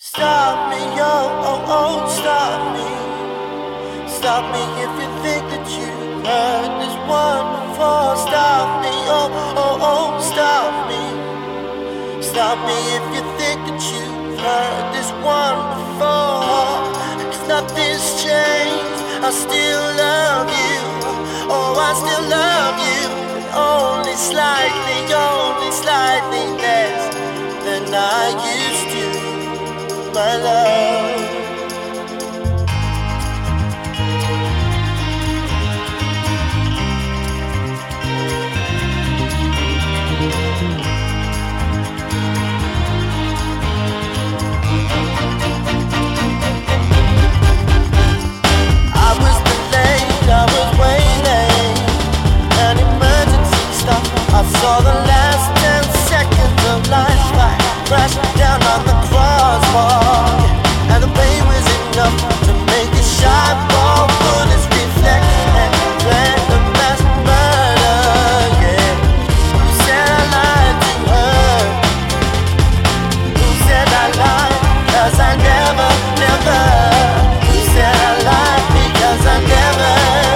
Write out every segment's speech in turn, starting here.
Stop me, oh, oh, oh, stop me. Stop me if you think that you heard this one before. Stop me, oh, oh, oh, stop me. Stop me if you think that you've heard this one before. 'Cause nothing's changed, I still love you. Oh, I still love you. Only slightly less than I used to, my love. I was way late, an emergency stop. I saw the last 10 seconds of life fly crash down on the crossbar, and the pain was enough to make a shot ball bullets reflect and plan the mass murder. Yeah, who said I lied to her? Who said I lied? 'Cause I never. Who said I lied? Because I never.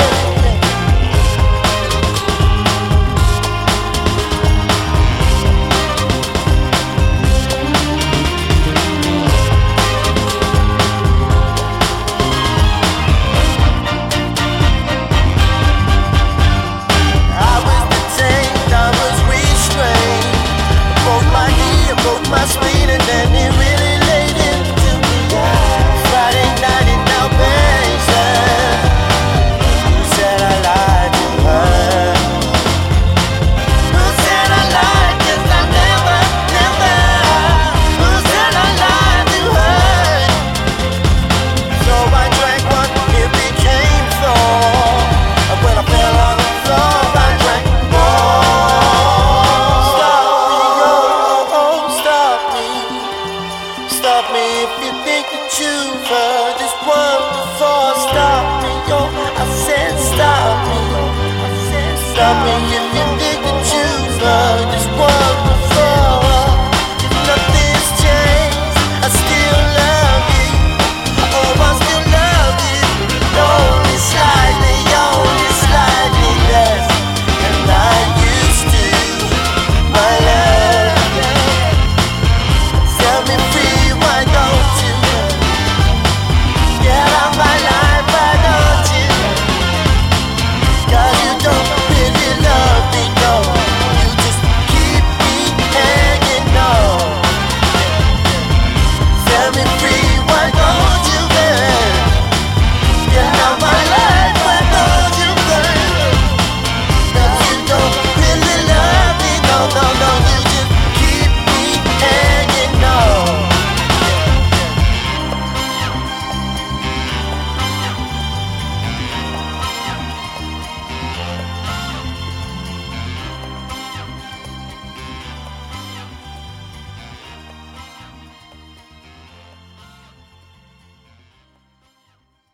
My spleen, and then it really laid into me. Friday night in Albania. Who said I lied to her? Who said I lied? 'Cause I never. Who said I lied to her? So I drank one, it became four. And when I fell on the floor, I drank more. Stop me if you think that you've heard this one before. Stop me, yo, I